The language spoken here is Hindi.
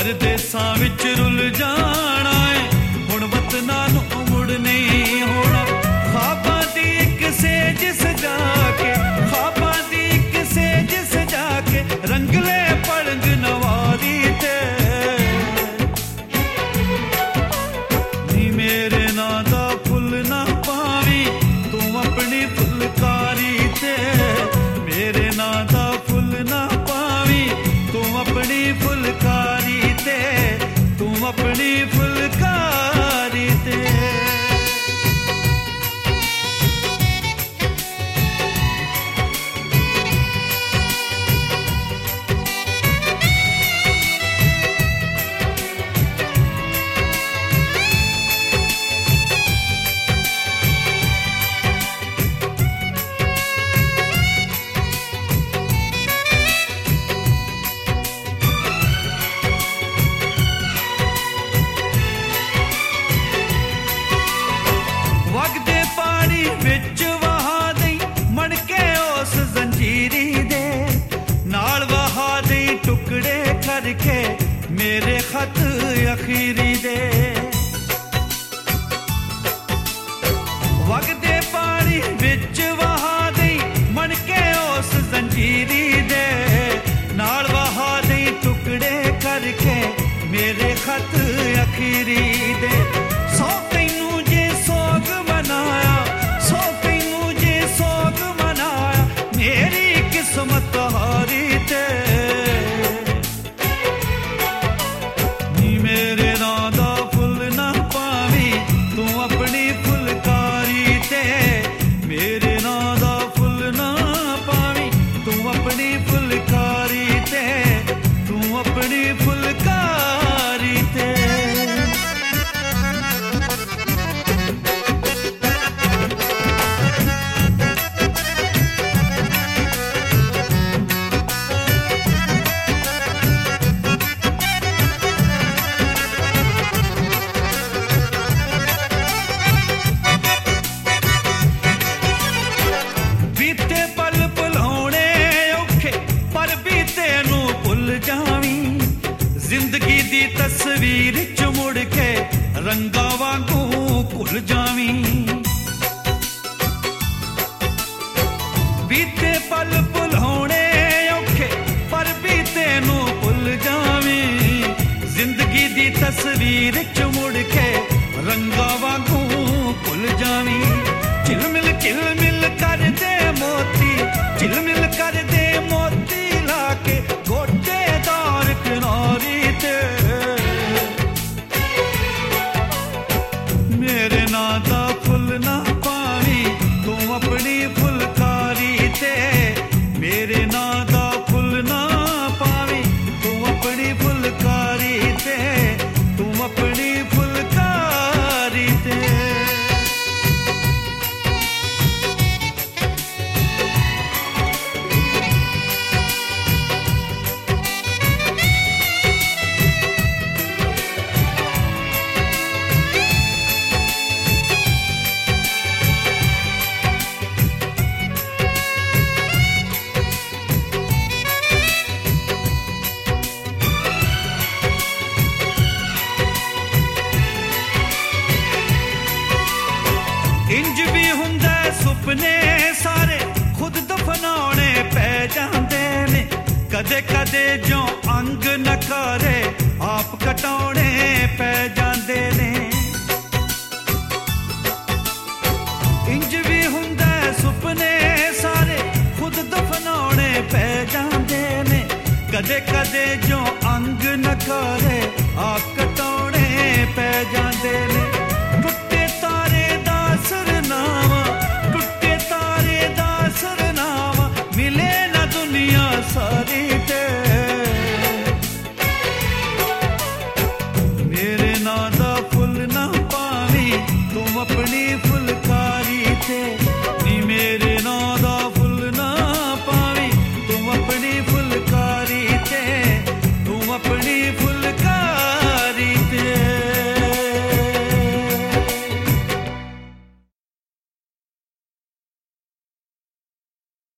परदेसां विच रुल जाना है हुण वतनां नूं मुड़ नहीं होना ख्वाबां दी इक सेज सजा के ख्वाबां दी इक सेज सजा के रंगले पलंग नवारी ते नी मेरे नां दा फुल ना पावी तू अपनी फुलकारी ते मेरे नां दा फुल ना पावी तू अपनी फुलकारी ते तू अपनी फुलकारी ते मेरे खत अखीरी दे वगदे पानी विच वहा दई मन के उस जंजीरी दे नाल वहा दई टुकड़े करके मेरे खत अखीरी दे सौ तैनू जे सोग मनाया सौ तैनू जे सोग मनाया मेरी किस्मत हारी ते मेरे नां दा फुल ना पावी तू अपनी फुलकारी ते मेरे नां दा फुल ना पावी तू अपनी फुलकारी ते तू अपनी फुलकारी ते जिंदगी दी तस्वीर च मुड़ के रंगा वांगू भुल जावी बीते पल भुलाने औखे पर बीते नू भुल जावी जिंदगी दी तस्वीर च मुड़ के रंगा वांगू भुल जावी चिलमिल कर दे मोती चिलमिल कर दे मोती लाके गोटेदार किनारी मेरे नां दा फुल ना पावी तू अपनी फुलकारी ते मेरे नां दा फुल ना पावी तू अपनी फुलकारी ते तू अपनी फुलकारी ते इंज भी हुंदा सुपने सारे खुद दफनाने पै जांदे ने कदे कदे जो अंग नकारे आप कटाने पै जांदे ने इंज भी हुंदा सुपने सारे खुद दफनाने पै जांदे ने कदे कदे जो अंग नकारे आप कटाने पै जांदे ने टुटे तारे दा सरनामा टुटे तारे दा सरनामा मिले ना दुनिया सारी ते मेरे नां दा फुल ना पावी तू अपनी